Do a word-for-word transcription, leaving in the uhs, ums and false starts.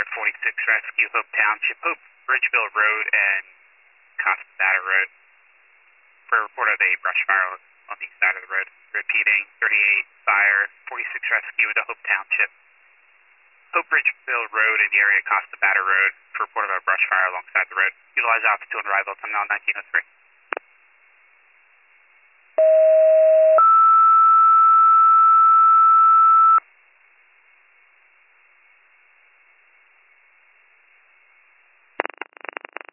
Fire forty-six Rescue, Hope Township, Hope Bridgeville Road, and Costa Bata Road for a report of a brush fire on the east side of the road. Repeating, thirty-eight Fire forty-six Rescue into Hope Township, Hope Bridgeville Road in the area of Costa Bata Road for a report of a brush fire alongside the road. Utilize altitude and arrival time now nineteen oh three.